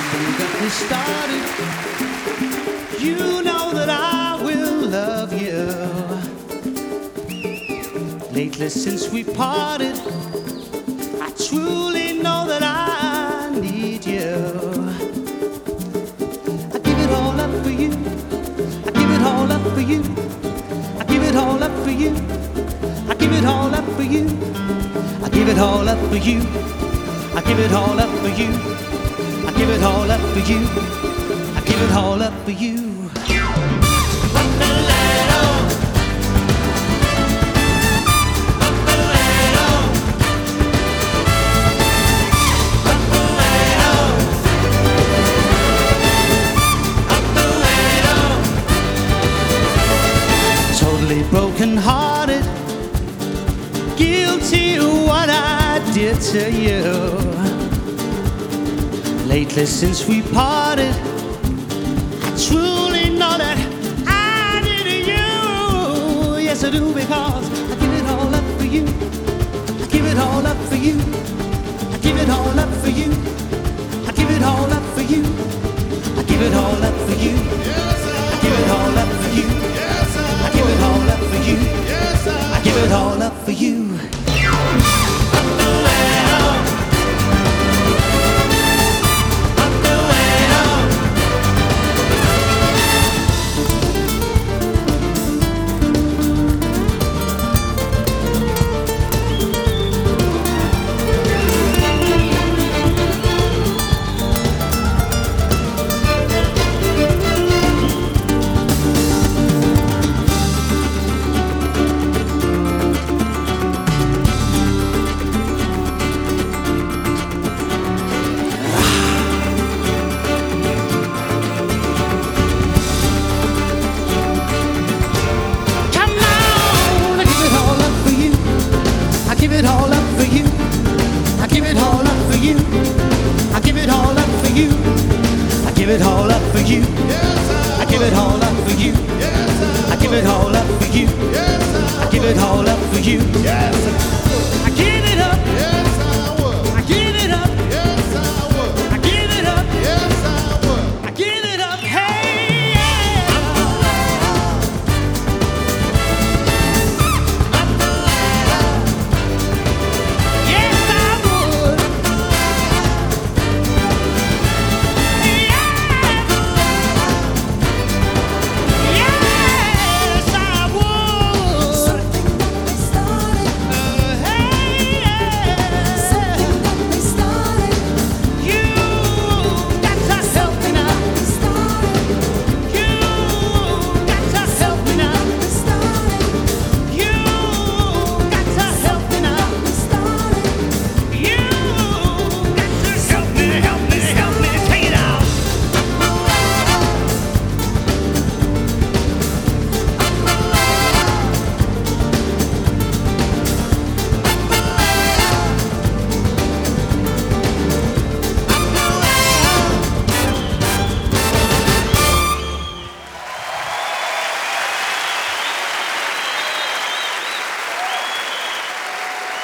When you got me started, you know that I will love you. Lately since we parted, I truly know that I need you. I give it all up for you. I give it all up for you. I give it all up for you. I give it all up for you. I give it all up for you. I give it all up for you. I give it all up for you. I give it all up for you. Totally broken hearted, guilty of what I did to you. Lately since we parted, I truly know that I need you. Yes I do, because I give it all up for you. I give it all up for you. I give it all up for you. I give it all up for you. I give it all up for you. I give it all up for you. I give it all up for you. I give it all up for you. I give it all up for you. I give it all up for you. I give it all up for you. I give it all up for you. I give it all up for you. I give it all up for you. I give it all up for you. I give it up.